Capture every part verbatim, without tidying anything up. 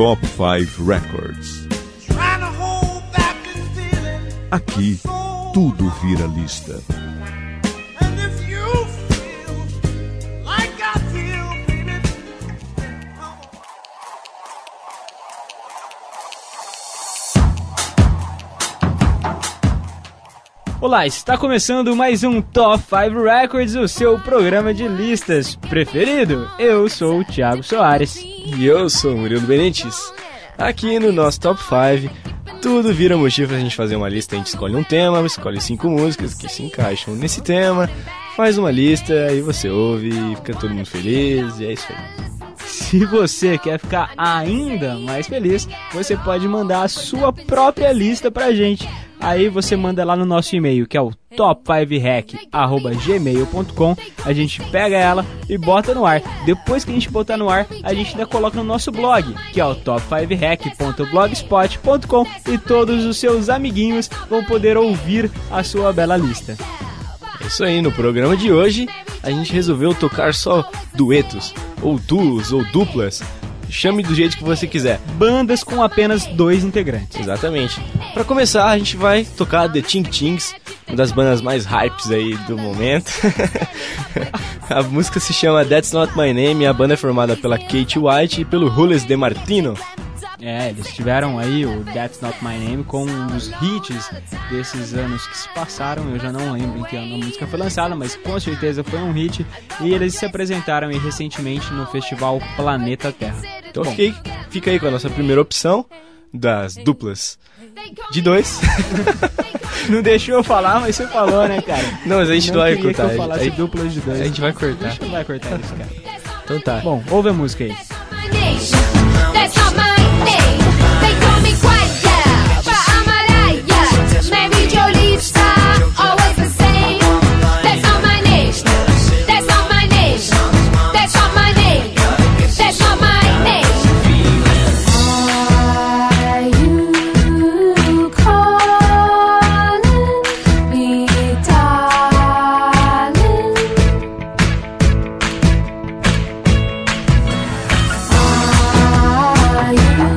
Top cinco Records. Aqui, tudo vira lista. Olá, está começando mais um Top cinco Records, o seu programa de listas preferido. Eu sou o Thiago Soares. E eu sou o Murilo Benítez. Aqui no nosso Top cinco, tudo vira motivo pra gente fazer uma lista. A gente escolhe um tema, escolhe cinco músicas que se encaixam nesse tema, faz uma lista, aí você ouve, fica todo mundo feliz, e é isso aí. Se você quer ficar ainda mais feliz, você pode mandar a sua própria lista pra gente. Aí você manda lá no nosso e-mail, que é o top cinco rec arroba gmail ponto com. A gente pega ela e bota no ar. Depois que a gente botar no ar, a gente ainda coloca no nosso blog, que é o top cinco rec ponto blogspot ponto com, e todos os seus amiguinhos vão poder ouvir a sua bela lista. É isso aí, no programa de hoje a gente resolveu tocar só duetos, ou duos, ou duplas. Chame do jeito que você quiser. Bandas com apenas dois integrantes. Exatamente. Pra começar, a gente vai tocar The Ching Chings, uma das bandas mais hypes aí do momento. A música se chama That's Not My Name e a banda é formada pela Kate White e pelo Jules DeMartino. É, eles tiveram aí o That's Not My Name com um dos hits desses anos que se passaram. Eu já não lembro em que ano a música foi lançada, mas com certeza foi um hit. E eles se apresentaram aí recentemente no festival Planeta Terra. Então fica, fica aí com a nossa primeira opção das duplas de dois. Não deixou eu falar, mas você falou, né, cara? Não, mas a gente não vai cortar. Que eu falasse aí, duplas de dois. A gente vai cortar. A gente não vai cortar isso, cara. Então tá. Bom, ouve a música aí. That's not my name. They call me quiet, but I'm a liar. Mary Jolie star, always the same. That's not my name. That's not my name. That's not my name. That's not my name. Are you calling me darling? Are you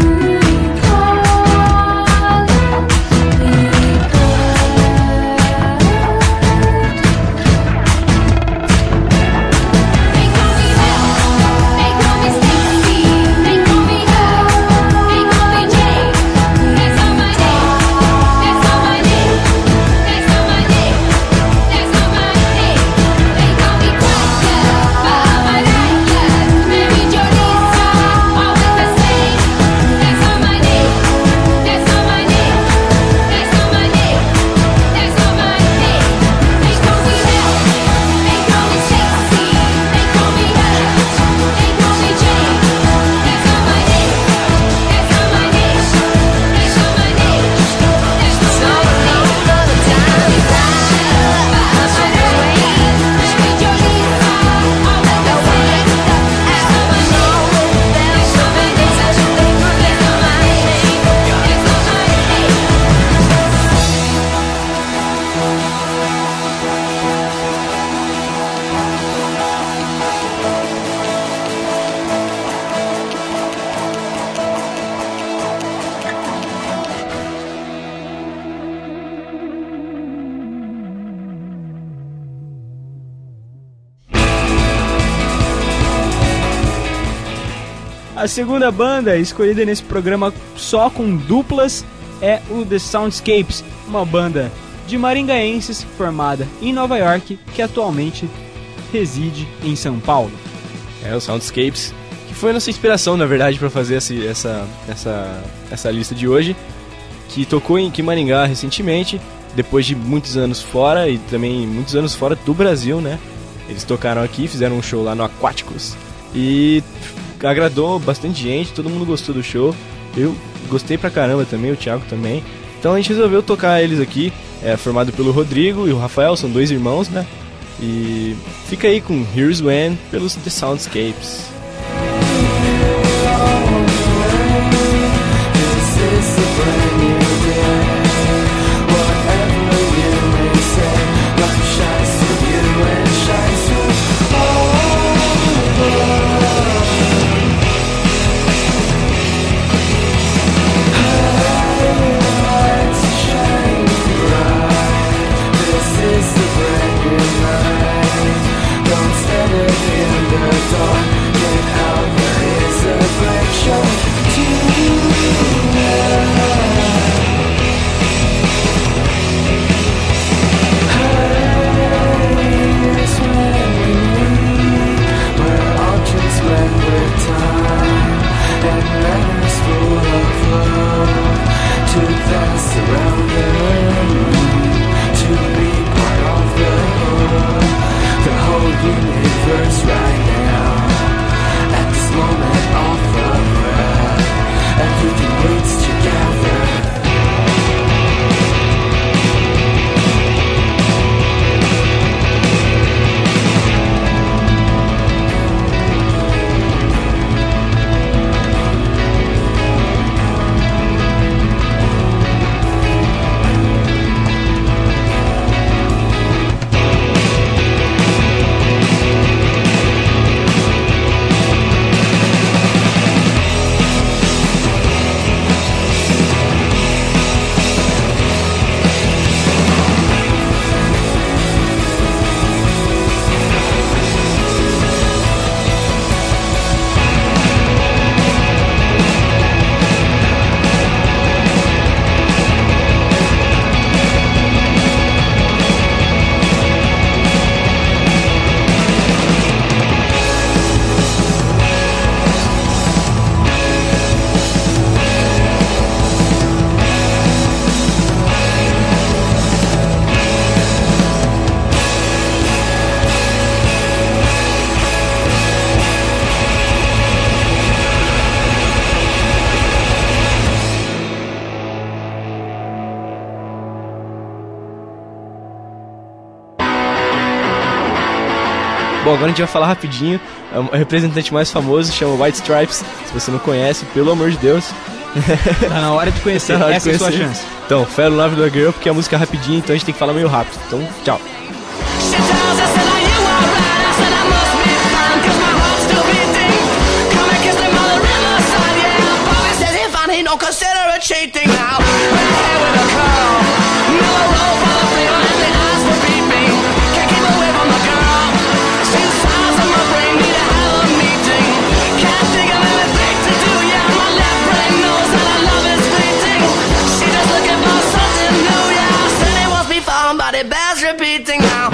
A segunda banda escolhida nesse programa só com duplas é o The Soundscapes, uma banda de maringaenses formada em Nova York que atualmente reside em São Paulo. É, o Soundscapes, que foi a nossa inspiração, na verdade, para fazer esse, essa, essa, essa lista de hoje, que tocou em Maringá recentemente, depois de muitos anos fora e também muitos anos fora do Brasil, né? Eles tocaram aqui, fizeram um show lá no Aquáticos e agradou bastante gente, todo mundo gostou do show. Eu gostei pra caramba também, o Thiago também. Então a gente resolveu tocar eles aqui, é formado pelo Rodrigo e o Rafael, são dois irmãos, né? E fica aí com Here's When pelos The Soundscapes. that surrounded me, to be part of the whole, the whole universe right now. At this moment of our breath, everything waits together. Bom, agora a gente vai falar rapidinho. O representante mais famoso chama White Stripes. Se você não conhece, pelo amor de Deus. Tá na hora de conhecer, Tá na hora de essa é a sua conhecer. chance. Então, Fell in Love with a Girl, porque a música é rapidinha, então a gente tem que falar meio rápido. Então, tchau. She tells us that are you alright? I said I must be fine, cause my heart's still beating. Come and kiss me on the riverside, yeah. Bobby says if I he don't consider it cheating now. Red hair with a curl, mellow roll for the flavor, and the eyes for beeping. Can't keep away from the girl. She's the size of my brain, need to have a meeting. Can't think of anything to do, yeah. My left brain knows that our love is fleeting. She just looking for something new, yeah. Said it won't be found, but it bears repeating now.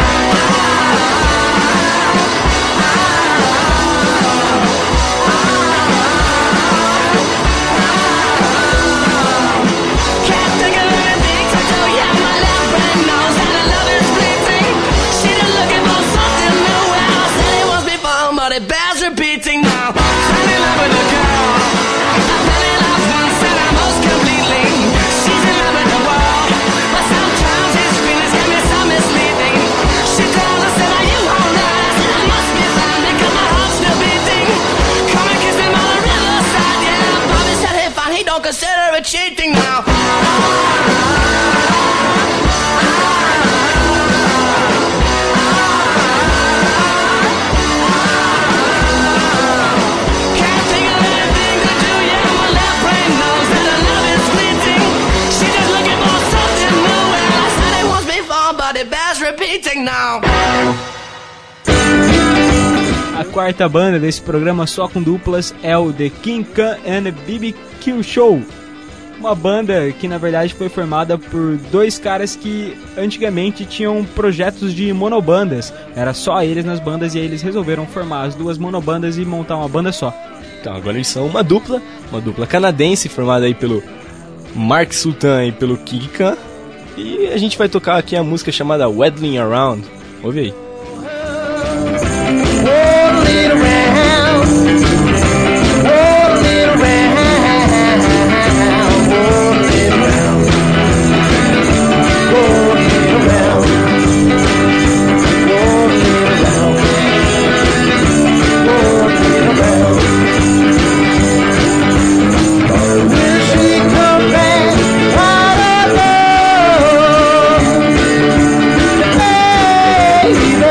Can't think of anything to do, yeah. My left brain knows that our love is fleeting. She just looking for something new, yeah. Said it won't be found, but it bears repeating now. Fell in love with a girl. I fell in love once and I most completely. She's in love with the world, but sometimes his feelings can be so misleading. She calls us and are you alright? I said I must be fine because my heart's still beating. Come and kiss me on the riverside, yeah. Bobby said hey fine, he don't consider it cheating now. Can't think of anything to do, yeah. My left brain knows that our love is fleeting. She just looking for something new, and I said it won't be fun, but it bears repeating now. A quarta banda desse programa só com duplas é o The King Khan and B B Q Show. Uma banda que na verdade foi formada por dois caras que antigamente tinham projetos de monobandas. Era só eles nas bandas e aí eles resolveram formar as duas monobandas e montar uma banda só. Então, agora eles são uma dupla, uma dupla canadense, formada aí pelo Mark Sultan e pelo King Khan. E a gente vai tocar aqui a música chamada Waddling Around. Ouve aí. Baby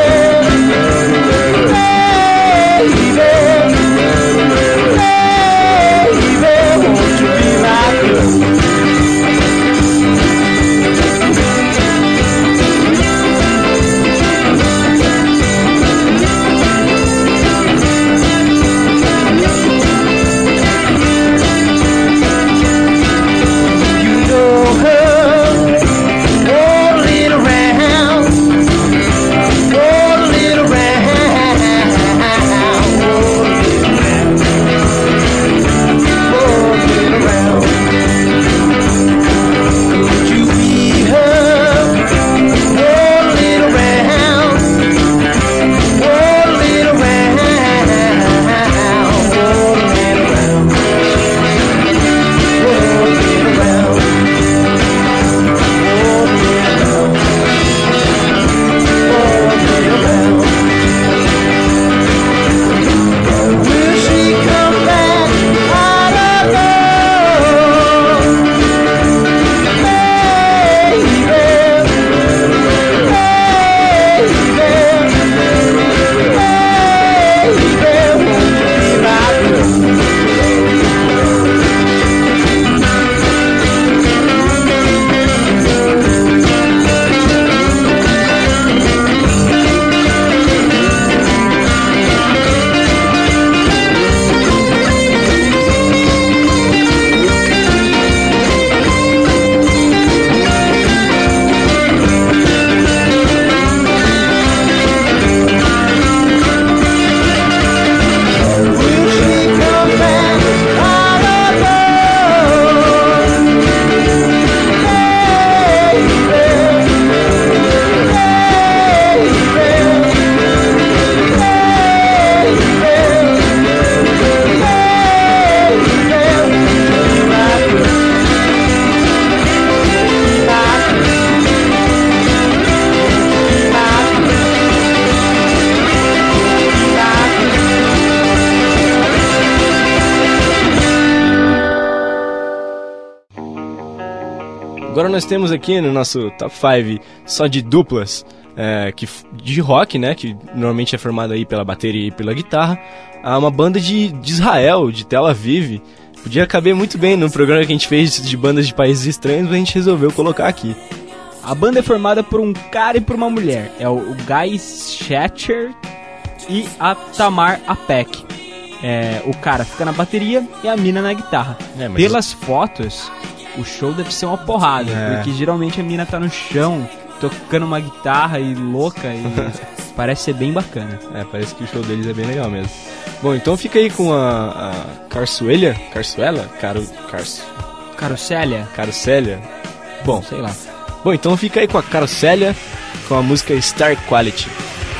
Agora nós temos aqui no nosso Top cinco só de duplas, é, que, de rock, né? Que normalmente é formada aí pela bateria e pela guitarra. Há uma banda de, de Israel, de Tel Aviv. Podia caber muito bem no programa que a gente fez de bandas de países estranhos, mas a gente resolveu colocar aqui. A banda é formada por um cara e por uma mulher. É o Guy Schatcher e a Tamar Apek. É, o cara fica na bateria e a mina na guitarra. É, mas... Pelas fotos, o show deve ser uma porrada, É. porque geralmente a mina tá no chão, tocando uma guitarra e louca, e parece ser bem bacana. É, parece que o show deles é bem legal mesmo. Bom, então fica aí com a, a Carsuela, Carsuela? Caro, Carsu, Carocélia? Carocélia? Bom, Sei lá. bom, então fica aí com a Carocélia, com a música Star Quality.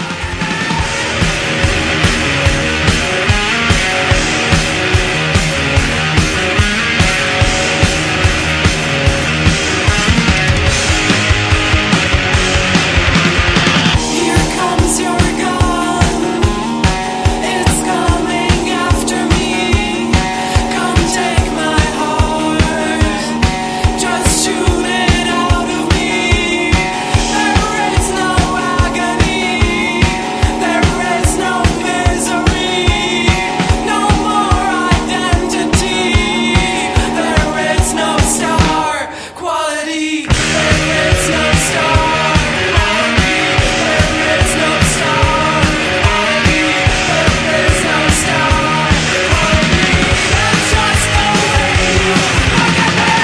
Here comes your gun. It's coming after me. Come take my heart. Just shoot it out of me. There is no agony. There is no misery. No more identity. There is no star quality. There is no star quality. There is no star quality. There is no star quality. That's just the way you look at me.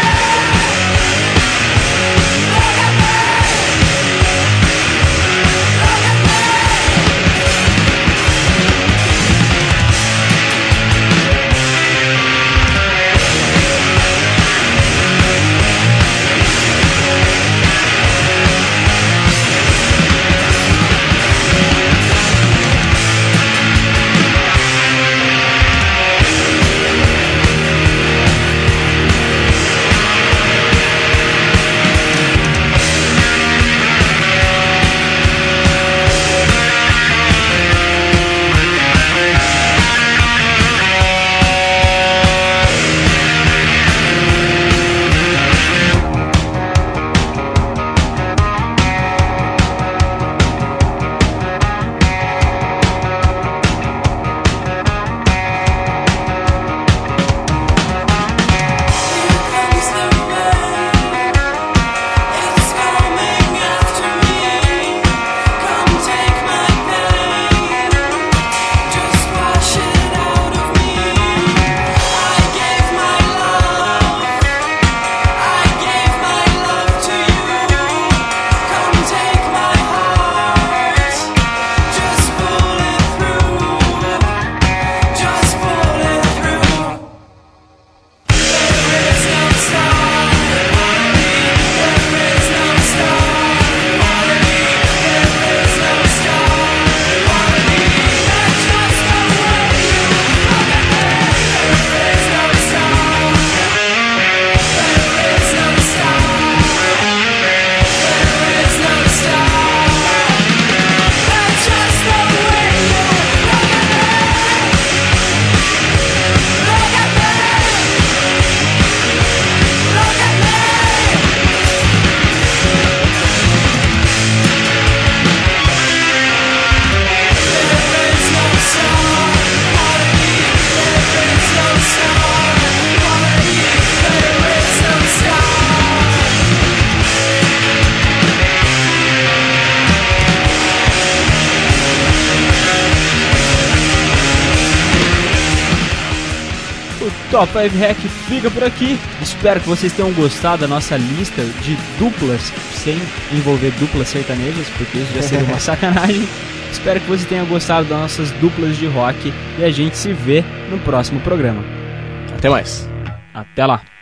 Look at me. Look at me. Here comes the rain. It's coming after me. Come take my pain. Just wash it out of me. I gave my love. I gave my love to you. Come take my heart. Just pull it through. Just pull it through. There is no star quality. There is no star quality. There is no star quality. That's just the way you look at me. There is no star. There is no star. There is no star. That's just the way you look at me. Look at me. Look at me! There is no star quality. There is no star quality. There is no star. O Top cinco Hack fica por aqui. Espero que vocês tenham gostado da nossa lista de duplas, sem envolver duplas sertanejas, porque isso já seria uma sacanagem. Espero que você tenha gostado das nossas duplas de rock e a gente se vê no próximo programa. Até mais. Até lá!